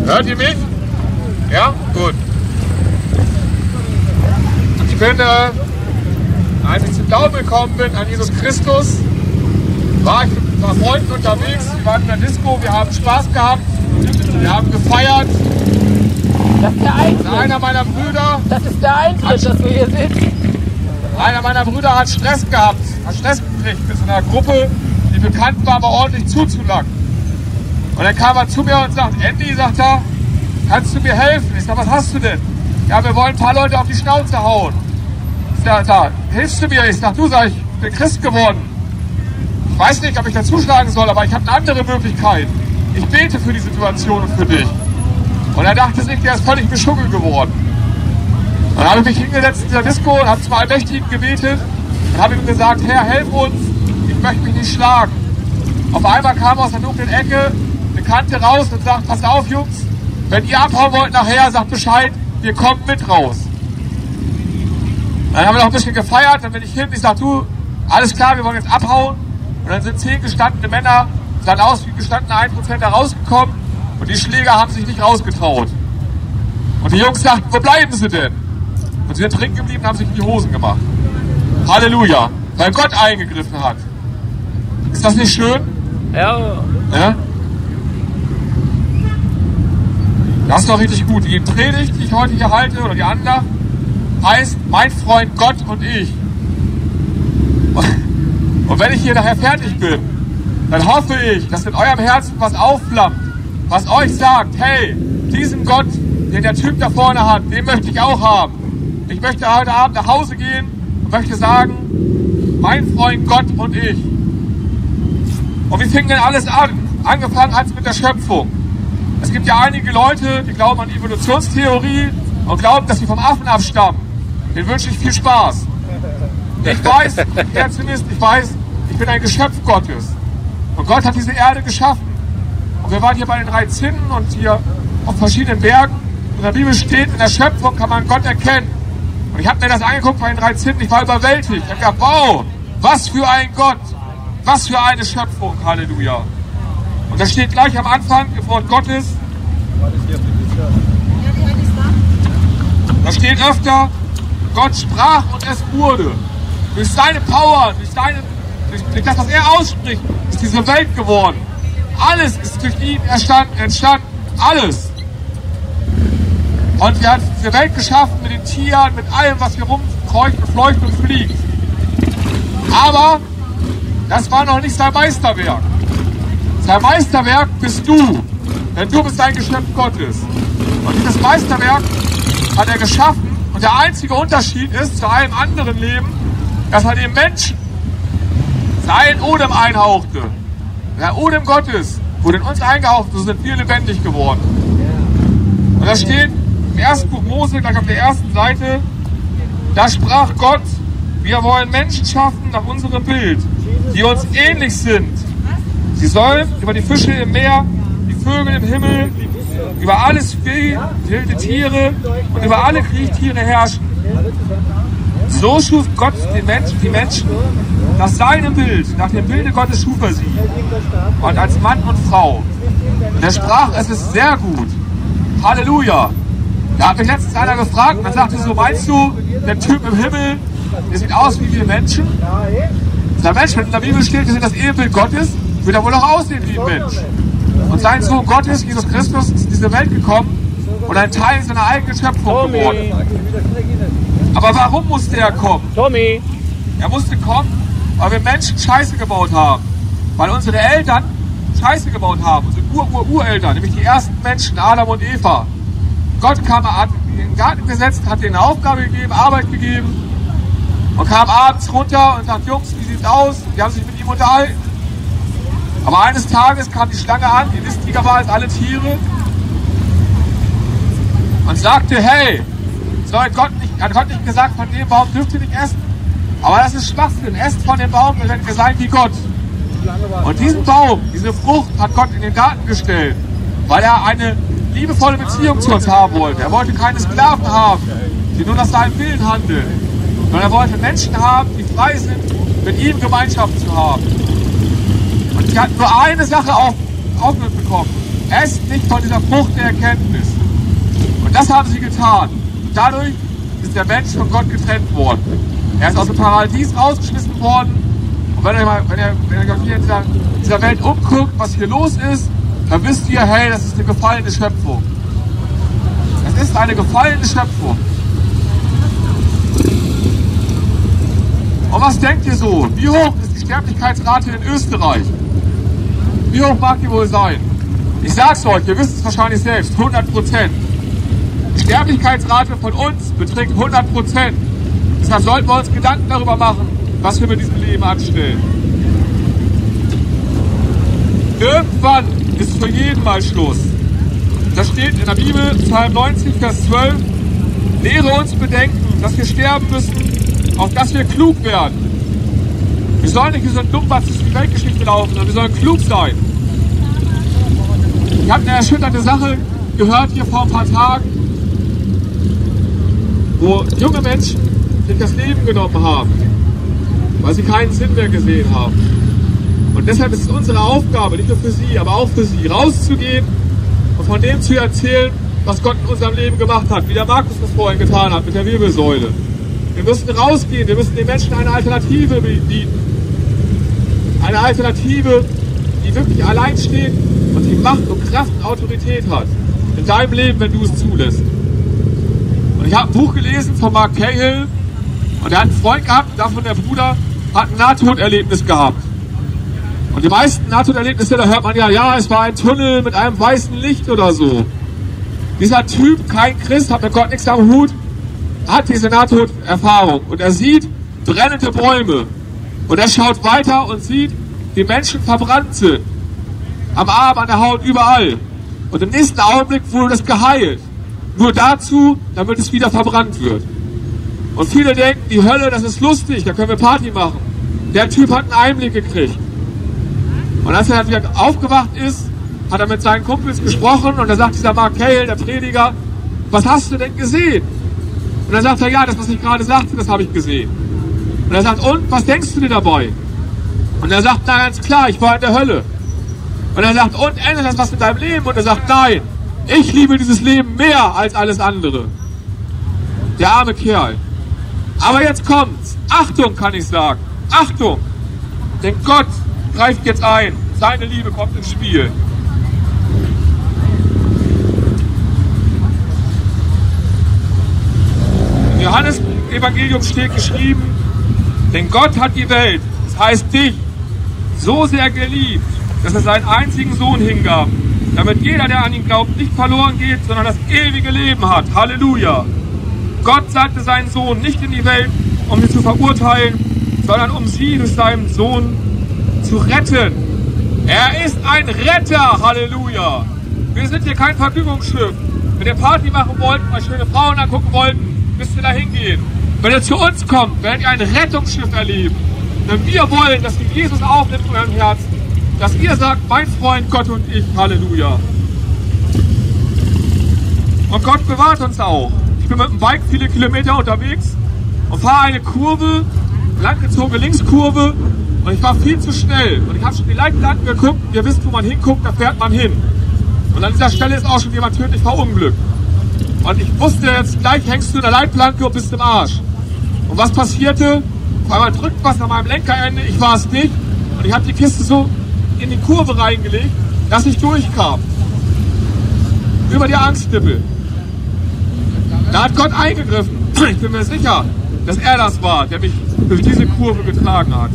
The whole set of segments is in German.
Hört ihr mich? Ja? Gut. Ich bin, als ich zum Glauben gekommen bin an Jesus Christus, war ich mit ein paar Freunden unterwegs. Wir waren in der Disco, wir haben Spaß gehabt, wir haben gefeiert. Das ist der Eintritt. Einer meiner Brüder... Das ist der Eintritt, dass wir hier sind. Einer meiner Brüder hat Stress gehabt, hat Stress gekriegt mit so einer Gruppe, die bekannt war, aber ordentlich zuzulangen. Und dann kam er zu mir und sagt, Andy, sagt er, kannst du mir helfen? Ich sag, was hast du denn? Ja, wir wollen ein paar Leute auf die Schnauze hauen. Ich sag, hilfst du mir? Ich sag, ich bin Christ geworden. Ich weiß nicht, ob ich da zuschlagen soll, aber ich habe eine andere Möglichkeit. Ich bete für die Situation und für dich. Und er dachte sich, der ist völlig beschuggelt geworden. Dann habe ich mich hingesetzt in dieser Disco und habe zum Allmächtigen gebetet und habe ihm gesagt, Herr, helf uns, ich möchte mich nicht schlagen. Auf einmal kam aus der dunklen Ecke eine Kante raus und sagt, pass auf Jungs, wenn ihr abhauen wollt nachher, sagt Bescheid, wir kommen mit raus. Dann haben wir noch ein bisschen gefeiert, dann bin ich hin, ich sag, du, alles klar, wir wollen jetzt abhauen. Und dann sind 10 gestandene Männer, sahen aus wie gestandene 1% da rausgekommen und die Schläger haben sich nicht rausgetraut. Und die Jungs sagten, wo bleiben sie denn? Und sie sind drin geblieben und haben sich in die Hosen gemacht. Halleluja, weil Gott eingegriffen hat. Ist das nicht schön? Ja. Ja? Das ist doch richtig gut. Die Predigt, die ich heute hier halte, oder die Andacht, heißt mein Freund Gott und ich. Und wenn ich hier nachher fertig bin, dann hoffe ich, dass in eurem Herzen was aufflammt, was euch sagt, hey, diesen Gott, den der Typ da vorne hat, den möchte ich auch haben. Ich möchte heute Abend nach Hause gehen und möchte sagen, mein Freund Gott und ich. Und wie fing denn alles an? Angefangen hat es mit der Schöpfung. Es gibt ja einige Leute, die glauben an die Evolutionstheorie und glauben, dass sie vom Affen abstammen. Denen wünsche ich viel Spaß. Ich weiß, ich bin ein Geschöpf Gottes. Und Gott hat diese Erde geschaffen. Und wir waren hier bei den 3 Zinnen und hier auf verschiedenen Bergen. In der Bibel steht, in der Schöpfung kann man Gott erkennen. Und ich habe mir das angeguckt bei den 3 Zinnen, ich war überwältigt. Ich habe gedacht, wow, was für ein Gott, was für eine Schöpfung, Halleluja. Und da steht gleich am Anfang im Wort Gottes, da steht öfter, Gott sprach und es wurde. Durch seine Power, durch das, was er ausspricht, ist diese Welt geworden. Alles ist durch ihn entstanden, alles. Und er hat diese Welt geschaffen mit den Tieren, mit allem, was hier rumkreucht und fleucht und fliegt. Aber das war noch nicht sein Meisterwerk. Sein Meisterwerk bist du, denn du bist ein Geschöpf Gottes. Und dieses Meisterwerk hat er geschaffen. Und der einzige Unterschied ist zu allem anderen Leben, dass er dem Menschen sein Odem einhauchte. Der Odem Gottes wurde in uns eingehaucht, so sind wir lebendig geworden. Und da steht im 1. Buch Mose, gleich auf der ersten Seite, da sprach Gott, wir wollen Menschen schaffen nach unserem Bild, die uns ähnlich sind. Sie sollen über die Fische im Meer, die Vögel im Himmel, über alles Vieh, wilde Tiere und über alle Kriechtiere herrschen. So schuf Gott die Menschen nach seinem Bild, nach dem Bilde Gottes schuf er sie. Und als Mann und Frau. Und er sprach, es ist sehr gut. Halleluja. Da hat mich letztens einer gefragt, man sagte so, meinst du, der Typ im Himmel, der sieht aus wie wir Menschen? Der Mensch, wenn in der Bibel steht, wir sind das Ebenbild Gottes, wird er wohl auch aussehen wie ein Mensch. Und sein Sohn Gottes, Jesus Christus, ist in diese Welt gekommen und ein Teil seiner eigenen Schöpfung geworden. Aber warum musste er kommen? Tommy! Er musste kommen, weil wir Menschen Scheiße gebaut haben. Weil unsere Eltern Scheiße gebaut haben. Unsere Ureltern, nämlich die ersten Menschen, Adam und Eva. Gott hat in den Garten gesetzt, hat ihnen eine Aufgabe gegeben, Arbeit gegeben und kam abends runter und sagt, Jungs, wie sieht's aus? Die haben sich mit ihm unterhalten. Aber eines Tages kam die Schlange an, die listiger war als alle Tiere und sagte, hey, hat Gott nicht gesagt, von dem Baum dürft ihr nicht essen? Aber das ist Schwachsinn, esst von dem Baum, dann werdet ihr sein wie Gott. Und diesen Baum, diese Frucht hat Gott in den Garten gestellt, weil er eine liebevolle Beziehung zu uns haben wollte. Er wollte keine Sklaven haben, die nur nach seinem Willen handeln, sondern er wollte Menschen haben, die frei sind, mit ihm Gemeinschaft zu haben. Und sie hatten nur eine Sache aufbekommen. esst nicht von dieser Frucht der Erkenntnis. Und das haben sie getan. Dadurch ist der Mensch von Gott getrennt worden. Er ist aus dem Paradies rausgeschmissen worden. Und wenn ihr euch hier in dieser Welt umguckt, was hier los ist, dann wisst ihr, hey, das ist eine gefallene Schöpfung. Es ist eine gefallene Schöpfung. Und was denkt ihr so? Wie hoch ist die Sterblichkeitsrate in Österreich? Wie hoch mag die wohl sein? Ich sag's euch, ihr wisst es wahrscheinlich selbst, 100%. Die Sterblichkeitsrate von uns beträgt 100%. Deshalb sollten wir uns Gedanken darüber machen, was wir mit diesem Leben anstellen. Irgendwann ist für jeden mal Schluss. Das steht in der Bibel, Psalm 90, Vers 12. Lehre uns bedenken, dass wir sterben müssen, auf dass wir klug werden. Wir sollen nicht wie so ein Dummbatz durch die Weltgeschichte laufen, sondern wir sollen klug sein. Ich habe eine erschütternde Sache gehört hier vor ein paar Tagen, wo junge Menschen sich das Leben genommen haben, weil sie keinen Sinn mehr gesehen haben. Und deshalb ist es unsere Aufgabe, nicht nur für sie, aber auch für sie, rauszugehen und von dem zu erzählen, was Gott in unserem Leben gemacht hat, wie der Markus das vorhin getan hat mit der Wirbelsäule. Wir müssen rausgehen, wir müssen den Menschen eine Alternative bieten. Eine Alternative, die wirklich allein steht und die Macht und Kraft und Autorität hat. In deinem Leben, wenn du es zulässt. Und ich habe ein Buch gelesen von Mark Cahill und er hat einen Freund gehabt, davon der Bruder hat ein Nahtoderlebnis gehabt. Und die meisten Nahtoderlebnisse, da hört man ja, es war ein Tunnel mit einem weißen Licht oder so. Dieser Typ, kein Christ, hat mit Gott nichts am Hut, hat diese Nahtoderfahrung und er sieht brennende Bäume. Und er schaut weiter und sieht, wie Menschen verbrannt sind. Am Arm, an der Haut, überall. Und im nächsten Augenblick wurde das geheilt. Nur dazu, damit es wieder verbrannt wird. Und viele denken, die Hölle, das ist lustig, da können wir Party machen. Der Typ hat einen Einblick gekriegt. Und als er dann wieder aufgewacht ist, hat er mit seinen Kumpels gesprochen und da sagt dieser Mark Cahill, der Prediger, was hast du denn gesehen? Und dann sagt er, ja, das, was ich gerade sagte, das habe ich gesehen. Und er sagt, und, was denkst du dir dabei? Und er sagt, na ganz klar, ich war in der Hölle. Und er sagt, und, ändert das was in deinem Leben? Und er sagt, nein, ich liebe dieses Leben mehr als alles andere. Der arme Kerl. Aber jetzt kommt's. Achtung, kann ich sagen. Achtung. Denn Gott greift jetzt ein. Seine Liebe kommt ins Spiel. Im Johannes-Evangelium steht geschrieben, denn Gott hat die Welt, das heißt dich, so sehr geliebt, dass er seinen einzigen Sohn hingab, damit jeder, der an ihn glaubt, nicht verloren geht, sondern das ewige Leben hat. Halleluja! Gott sandte seinen Sohn nicht in die Welt, um sie zu verurteilen, sondern um sie durch seinen Sohn zu retten. Er ist ein Retter, Halleluja! Wir sind hier kein Vergnügungsschiff. Wenn ihr Party machen wollt, mal schöne Frauen angucken wollt, müsst ihr da hingehen. Wenn ihr zu uns kommt, werdet ihr ein Rettungsschiff erleben. Denn wir wollen, dass ihr Jesus aufnimmt in eurem Herzen. Dass ihr sagt, mein Freund Gott und ich, Halleluja. Und Gott bewahrt uns auch. Ich bin mit dem Bike viele Kilometer unterwegs und fahre eine Kurve, langgezogene Linkskurve, und ich war viel zu schnell. Und ich habe schon die Leitplanken geguckt, ihr wisst, wo man hinguckt, da fährt man hin. Und an dieser Stelle ist auch schon jemand tödlich verunglückt. Und ich wusste jetzt, gleich hängst du in der Leitplanke und bist im Arsch. Und was passierte? Auf einmal drückt was an meinem Lenkerende, ich war es nicht. Und ich habe die Kiste so in die Kurve reingelegt, dass ich durchkam. Über die Angstnippel. Da hat Gott eingegriffen. Ich bin mir sicher, dass er das war, der mich durch diese Kurve getragen hat.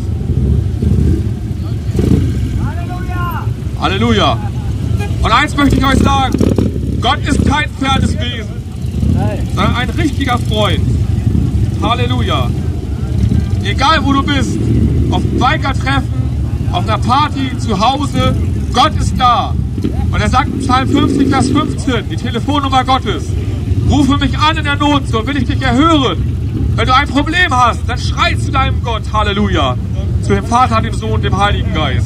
Halleluja! Halleluja! Und eins möchte ich euch sagen, Gott ist kein fernes Wesen, sondern ein richtiger Freund. Halleluja! Egal wo du bist, auf einem Biker-Treffen, auf einer Party, zu Hause, Gott ist da. Und er sagt in Psalm 50, Vers 15, die Telefonnummer Gottes. Rufe mich an in der Not, so will ich dich erhören. Wenn du ein Problem hast, dann schrei zu deinem Gott, Halleluja, zu dem Vater, dem Sohn, dem Heiligen Geist.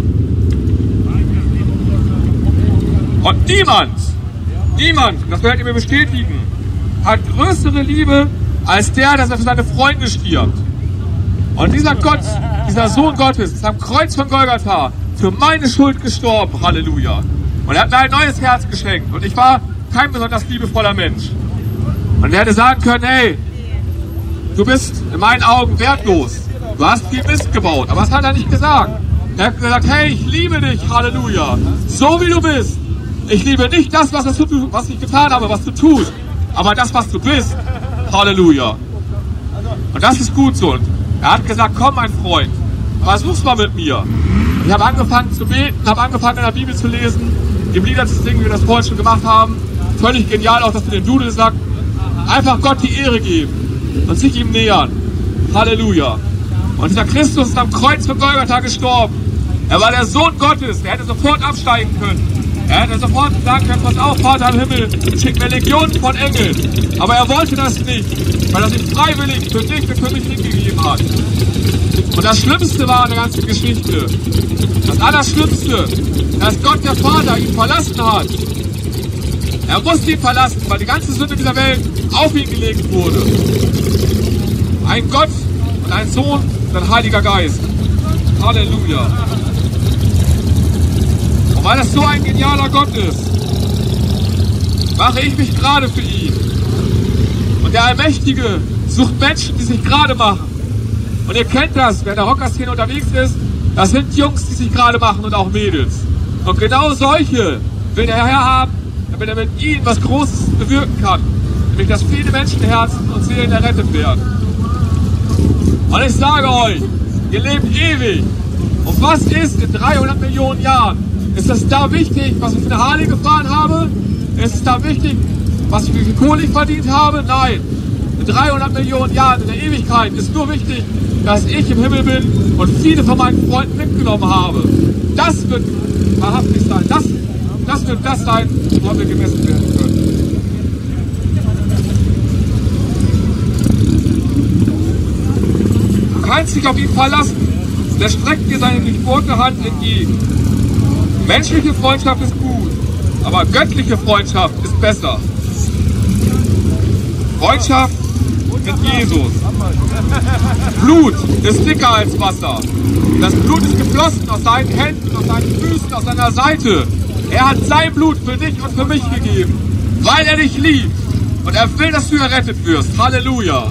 Und niemand, das werdet ihr mir bestätigen, hat größere Liebe als der für seine Freunde stirbt. Und dieser Gott, dieser Sohn Gottes, ist am Kreuz von Golgatha für meine Schuld gestorben. Halleluja. Und er hat mir ein neues Herz geschenkt. Und ich war kein besonders liebevoller Mensch. Und er hätte sagen können, hey, du bist in meinen Augen wertlos. Du hast viel Mist gebaut. Aber das hat er nicht gesagt. Er hat gesagt, hey, ich liebe dich, Halleluja. So wie du bist. Ich liebe nicht das, was ich getan habe, was du tust. Aber das, was du bist, Halleluja. Und das ist gut so. Und er hat gesagt, komm mein Freund, versuch's mal mit mir. Ich habe angefangen zu beten, habe angefangen in der Bibel zu lesen, ihm Lieder zu singen, wie wir das vorhin schon gemacht haben. Völlig genial, auch dass du den Dudel sagst. Einfach Gott die Ehre geben und sich ihm nähern. Halleluja. Und dieser Christus ist am Kreuz von Golgatha gestorben. Er war der Sohn Gottes, der hätte sofort absteigen können. Er hätte sofort sagen können, pass auf, Vater im Himmel, schick mir Legionen von Engeln. Aber er wollte das nicht, weil er sich freiwillig für dich und für mich hingegeben hat. Und das Schlimmste war an der ganzen Geschichte, das Allerschlimmste, dass Gott der Vater ihn verlassen hat. Er musste ihn verlassen, weil die ganze Sünde dieser Welt auf ihn gelegt wurde. Ein Gott und ein Sohn und ein Heiliger Geist. Halleluja. Und weil das so ein genialer Gott ist, mache ich mich gerade für ihn. Und der Allmächtige sucht Menschen, die sich gerade machen. Und ihr kennt das, wer in der Rockerszene unterwegs ist, das sind Jungs, die sich gerade machen und auch Mädels. Und genau solche will der Herr haben, damit er mit ihnen was Großes bewirken kann. Nämlich, dass viele Menschenherzen und Seelen errettet werden. Und ich sage euch, ihr lebt ewig. Und was ist in 300 Millionen Jahren? Ist es da wichtig, was ich für eine Harley gefahren habe? Ist es da wichtig, was ich für die Kohle verdient habe? Nein. In 300 Millionen Jahren in der Ewigkeit ist nur wichtig, dass ich im Himmel bin und viele von meinen Freunden mitgenommen habe. Das wird wahrhaftig sein. Das wird das sein, woran wir gemessen werden können. Du kannst dich auf ihn verlassen. Der streckt dir seine durchbohrte Hand entgegen. Menschliche Freundschaft ist gut, aber göttliche Freundschaft ist besser. Freundschaft mit Jesus. Blut ist dicker als Wasser. Das Blut ist geflossen aus seinen Händen, aus seinen Füßen, aus seiner Seite. Er hat sein Blut für dich und für mich gegeben, weil er dich liebt. Und er will, dass du errettet wirst. Halleluja.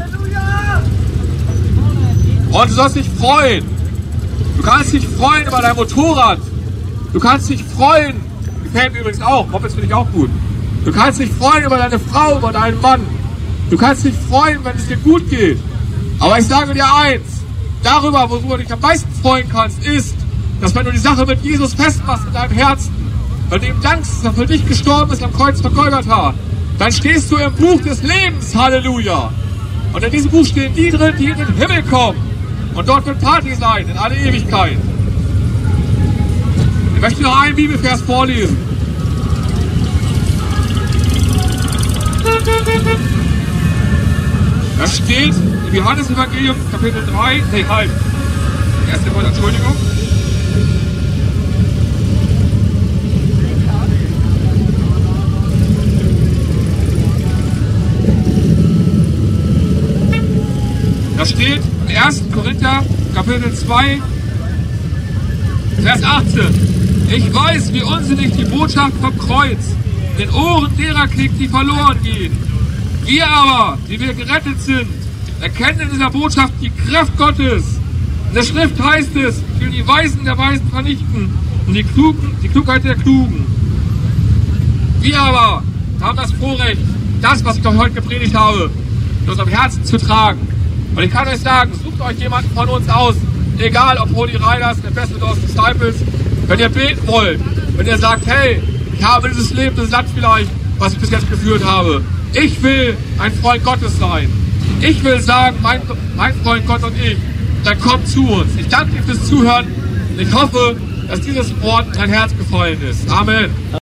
Und du sollst dich freuen. Du kannst dich freuen über dein Motorrad. Du kannst dich freuen, gefällt mir übrigens auch, Mopeds finde ich auch gut. Du kannst dich freuen über deine Frau, über deinen Mann. Du kannst dich freuen, wenn es dir gut geht. Aber ich sage dir eins, darüber, worüber du dich am meisten freuen kannst, ist, dass wenn du die Sache mit Jesus festmachst in deinem Herzen, wenn du ihm dankst, dass er für dich gestorben ist am Kreuz von Golgatha, dann stehst du im Buch des Lebens, Halleluja. Und in diesem Buch stehen die drin, die in den Himmel kommen. Und dort wird Party sein, in alle Ewigkeit. Ich möchte noch einen Bibelvers vorlesen. Das steht im Johannes-Evangelium, Kapitel 3, erste Wort, Entschuldigung. Das steht im 1. Korinther, Kapitel 2, Vers 18. Ich weiß, wie unsinnig die Botschaft vom Kreuz in den Ohren derer klingt, die verloren gehen. Wir aber, die wir gerettet sind, erkennen in dieser Botschaft die Kraft Gottes. In der Schrift heißt es, ich will die Weisen der Weisen vernichten und die Klugheit der Klugen. Wir aber haben das Vorrecht, das, was ich euch heute gepredigt habe, in unserem Herzen zu tragen. Und ich kann euch sagen, sucht euch jemanden von uns aus, egal ob Holy Riders, Ambassadors, Disciples, wenn ihr beten wollt, wenn ihr sagt, hey, ich habe dieses Leben, dieses Land vielleicht, was ich bis jetzt geführt habe. Ich will ein Freund Gottes sein. Ich will sagen, mein Freund Gott und ich, dann kommt zu uns. Ich danke dir fürs Zuhören. Ich hoffe, dass dieses Wort in dein Herz gefallen ist. Amen.